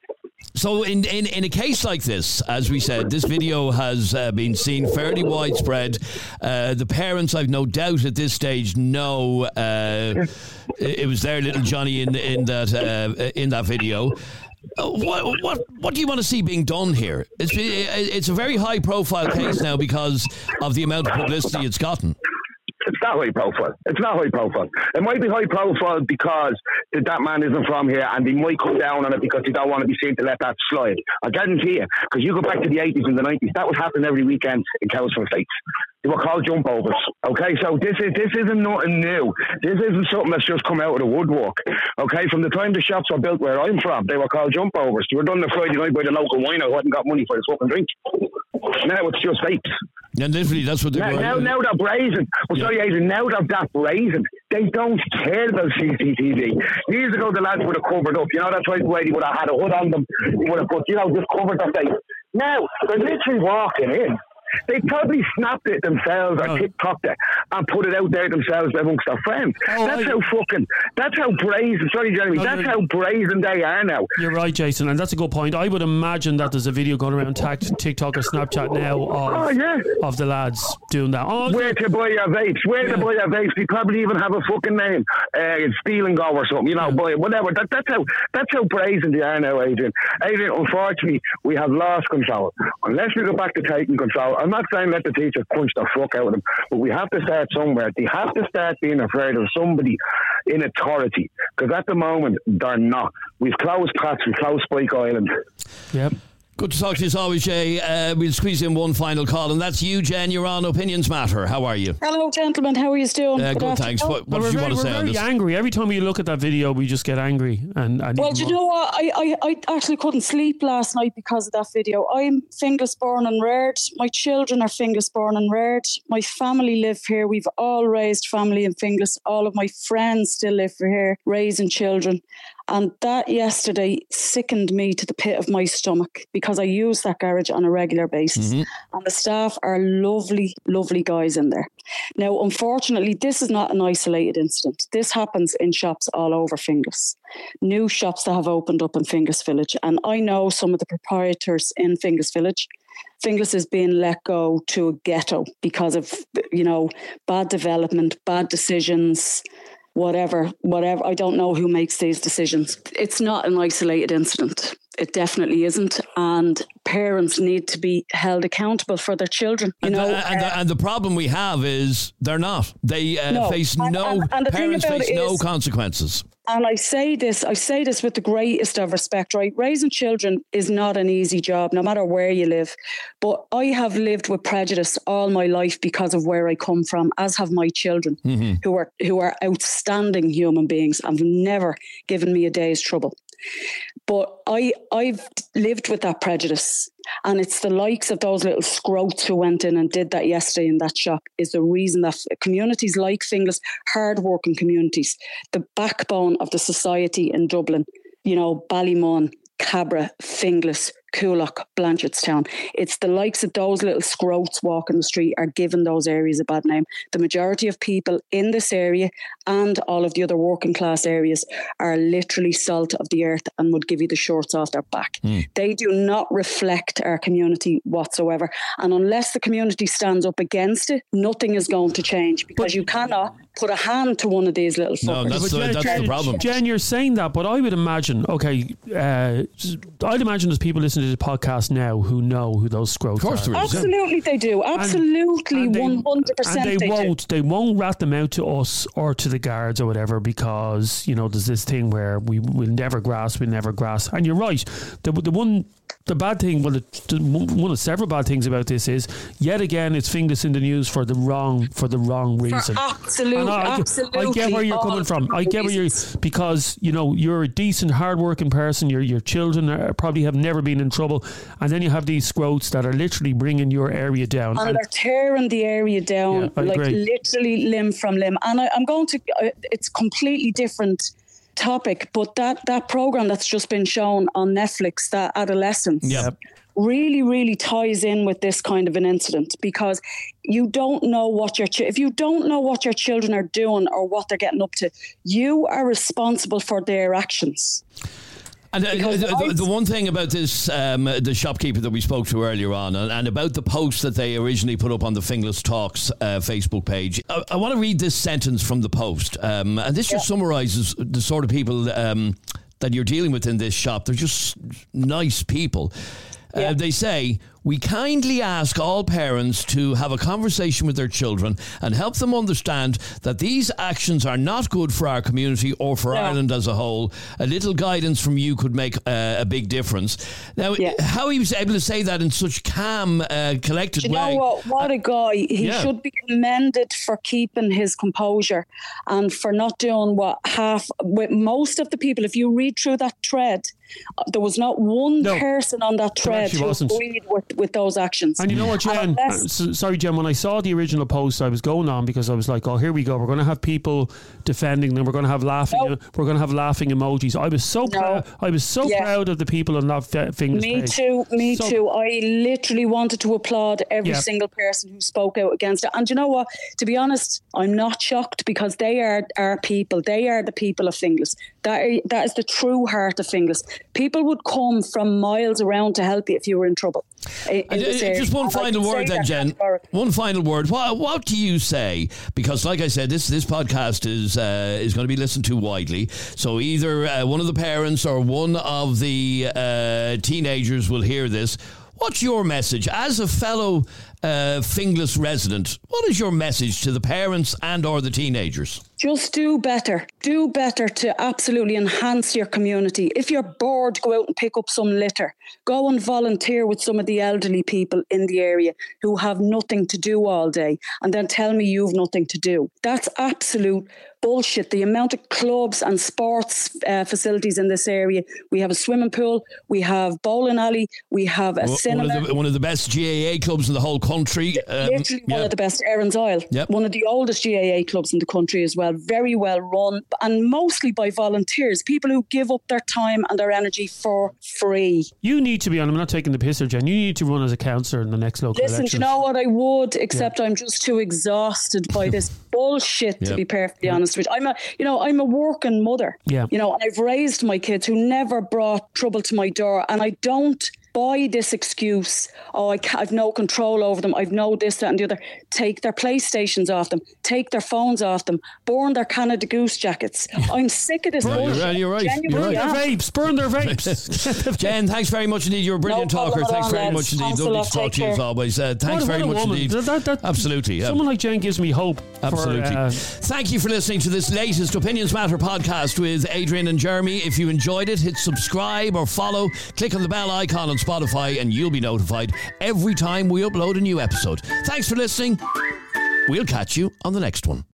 B: So in, in, in a case like this, as we said, this video has uh, been seen fairly widespread. Uh, the parents, I've no doubt at this stage, know uh, it was their little Johnny in in that uh, in that video. Uh, what what what do you want to see being done here? It's it's a very high profile case now because of the amount of publicity it's gotten.
P: not high profile. It's not high profile. It might be high profile because that man isn't from here and they might come down on it because they don't want to be seen to let that slide. I guarantee you, because you go back to the eighties and the nineties, that was happening every weekend in Cowsford Estates. They were called jump overs. Okay, so this is this isn't nothing new. This isn't something that's just come out of the woodwork. Okay, from the time the shops were built where I'm from, they were called jump overs. They were done on Friday night by the local wino who hadn't got money for his fucking drink. Now it's just vapes.
B: And literally, that's what they
P: now,
B: were.
P: Now, now they're brazen. Well, yeah. Sorry, Adrian, now they're that brazen. They don't care about C C T V. Years ago, the lads would have covered up. You know, that's right, the way they would have had a hood on them. They would have put, you know, just covered their face. Now, they're literally walking in. They probably snapped it themselves or oh. TikToked it and put it out there themselves amongst their friends. Oh, that's I, how fucking, that's how brazen, sorry Jeremy, no, that's how brazen they are now.
D: You're right, Jason, and that's a good point. I would imagine that there's a video going around TikTok or Snapchat now of,
P: oh, yeah.
D: of the lads doing that. Oh,
P: where to buy your vapes, where yeah. to buy your vapes. They probably even have a fucking name, uh, Steal and Go or something, you know, yeah. buy it, whatever. That, that's how that's how brazen they are now, Adrian. Adrian, unfortunately, we have lost control. Unless we go back to taking control, I'm not saying let the teachers punch the fuck out of them, but we have to start somewhere. They have to start being afraid of somebody in authority, because at the moment they're not. We've closed Pats, we've closed Spike Island.
D: Yep.
B: Good to talk to you as always, Jay. Uh, we'll squeeze in one final call, and that's you, Jen. You're on Opinions Matter. How are you?
Q: Hello, gentlemen. How are you doing?
B: Uh, good, good thanks. What, what did you
D: very,
B: want to say
D: we're
B: on
D: very
B: this?
D: angry. Every time we look at that video, we just get angry. And, and
Q: well, do you know what? I, I, I actually couldn't sleep last night because of that video. I'm Finglas born and reared. My children are Finglas born and reared. My family live here. We've all raised family in Finglas. All of my friends still live here, raising children. And that yesterday sickened me to the pit of my stomach because I use that garage on a regular basis. Mm-hmm. And the staff are lovely, lovely guys in there. Now, unfortunately, this is not an isolated incident. This happens in shops all over Finglas. New shops that have opened up in Finglas Village. And I know some of the proprietors in Finglas Village. Finglas is being let go to a ghetto because of, you know, bad development, bad decisions, whatever, whatever. I don't know who makes these decisions. It's not an isolated incident. It definitely isn't. And parents need to be held accountable for their children. You
B: and
Q: know,
B: the, and,
Q: uh,
B: the, and the problem we have is they're not. They uh,
Q: no.
B: face
Q: and,
B: no,
Q: and, and
B: parents face no
Q: is,
B: consequences.
Q: And I say this, I say this with the greatest of respect, right? Raising children is not an easy job, no matter where you live. But I have lived with prejudice all my life because of where I come from, as have my children, mm-hmm. who are who are outstanding human beings and have never given me a day's trouble. But I, I've lived with that prejudice, and it's the likes of those little scroats who went in and did that yesterday in that shop is the reason that communities like Finglas, hard-working communities, the backbone of the society in Dublin, you know, Ballymun, Cabra, Finglas, Coolock, Blanchardstown. It's the likes of those little scroats walking the street are giving those areas a bad name. The majority of people in this area and all of the other working class areas are literally salt of the earth and would give you the shorts off their back. Mm. They do not reflect our community whatsoever. And unless the community stands up against it, nothing is going to change, because but, you cannot put a hand to one of these little fuckers.
B: No, that's, the,
D: Jen,
B: that's
D: Jen,
B: the problem.
D: Jen, you're saying that, but I would imagine, okay, uh, I'd imagine there's people listening to the podcast now who know who those scroats
B: of course
D: are.
B: There is.
Q: Absolutely they do. Absolutely, and, and one hundred percent
D: and they,
Q: they
D: won't,
Q: do.
D: They won't rat them out to us or to the guards or whatever, because, you know, there's this thing where we will never grass, we'll never grass. And you're right. The, the one... The bad thing, well, the, the, one of several bad things about this is, yet again, it's Finglas in the news for the wrong for the wrong reason.
Q: For absolute,
D: and I,
Q: absolutely.
D: I get where you're coming from. I get where you're, because, you know, you're a decent, hard-working person. Your your children are, probably have never been in trouble, and then you have these scroats that are literally bringing your area down.
Q: And, and they're tearing the area down, yeah, like agree. literally limb from limb. And I, I'm going to. Uh, it's completely different topic, but that that program that's just been shown on Netflix, that Adolescence,
B: yep.
Q: really really ties in with this kind of an incident, because you don't know what your ch- if you don't know what your children are doing or what they're getting up to, you are responsible for their actions.
B: And uh, the, the one thing about this, um, the shopkeeper that we spoke to earlier on, and, and about the post that they originally put up on the Finglas Talks uh, Facebook page, I, I want to read this sentence from the post. Um, and this yeah. just summarises the sort of people um, that you're dealing with in this shop. They're just nice people. Yeah. Uh, they say, we kindly ask all parents to have a conversation with their children and help them understand that these actions are not good for our community or for
Q: Yeah.
B: Ireland as a whole. A little guidance from you could make uh, a big difference. Now,
Q: Yeah.
B: how he was able to say that in such calm, uh, collected
Q: Do you
B: way.
Q: know what? What a guy. He
B: Yeah.
Q: should be commended for keeping his composure and for not doing what half, with most of the people, if you read through that thread, uh, there was not one
D: No.
Q: person on that
D: There
Q: thread
D: actually
Q: who
D: wasn't.
Q: agreed with, with those actions.
D: And you know what, Jen?
Q: unless-
D: uh, so- sorry, Jen. When I saw the original post, I was going on because I was like, "Oh, here we go. We're going to have people defending them. We're going to have laughing.
Q: No.
D: We're going to have laughing emojis." I was so proud. I was so
Q: Yeah.
D: proud of the people on that fe- Finglas
Q: Me
D: page.
Q: too, me
D: So-
Q: too. I literally wanted to applaud every
D: Yeah.
Q: single person who spoke out against it. And you know what? To be honest, I'm not shocked because they are our people. They are the people of Finglas. That, are, that is the true heart of Finglas. People would come from miles around to help you if you were in trouble. in- in
B: Uh,
Q: this
B: uh,
Q: area.
B: Just one
Q: And I
B: final
Q: can
B: word
Q: say
B: then,
Q: that
B: Jen.
Q: categorically.
B: One final word. What, what do you say? Because, like I said, this this podcast is uh, is going to be listened to widely. So either uh, one of the parents or one of the uh, teenagers will hear this. What's your message as a fellow uh, Finglas resident? What is your message to the parents and or the teenagers?
Q: Just do better. Do better to absolutely enhance your community. If you're bored, go out and pick up some litter. Go and volunteer with some of the elderly people in the area who have nothing to do all day and then tell me you've nothing to do. That's absolute bullshit. The amount of clubs and sports uh, facilities in this area. We have a swimming pool, we have bowling alley, we have a
B: One
Q: cinema.
B: of, the, one of the best G A A clubs in the whole country. Um,
Q: Literally one
B: yeah.
Q: of the best, Erin's Isle.
B: Yep.
Q: One of the oldest G A A clubs in the country as well. Very well run and mostly by volunteers, people who give up their time and their energy for free.
D: You need to be on. I'm not taking the piss here, Jen. You need to run as a councillor in the next local
Q: Listen, do
D: election.
Q: you know what I would, except I'm just too exhausted by this bullshit, to
D: Yep.
Q: be perfectly honest with you. I'm a, you know, I'm a working mother.
D: Yeah.
Q: You know, and I've raised my kids who never brought trouble to my door, and I don't buy this excuse, oh, I can't, I've no control over them, I've no this, that and the other. Take their PlayStations off them, take their phones off them, burn their Canada Goose jackets. I'm sick of this
B: Right,
Q: bullshit.
B: you're right, you're right.
Q: Genuinely
B: You're
D: Burn
B: right.
D: their
Q: am.
D: vapes. Burn their vapes.
B: Jen, thanks very much indeed. You're a brilliant
Q: No problem
B: talker.
Q: at
B: Thanks
Q: all,
B: very
Q: lads.
B: much indeed.
Q: Thanks a
B: Lovely
Q: lot.
B: to talk
Q: Take
B: to you as
Q: care.
B: always. Uh, thanks
D: What a-
B: very
D: what a
B: much
D: woman.
B: indeed.
D: That- that-
B: Absolutely. yeah.
D: Someone like Jen gives me hope.
B: Absolutely.
D: For, uh,
B: Thank you for listening to this latest Opinions Matter podcast with Adrian and Jeremy. If you enjoyed it, hit subscribe or follow. Click on the bell icon on Spotify and you'll be notified every time we upload a new episode. Thanks for listening. We'll catch you on the next one.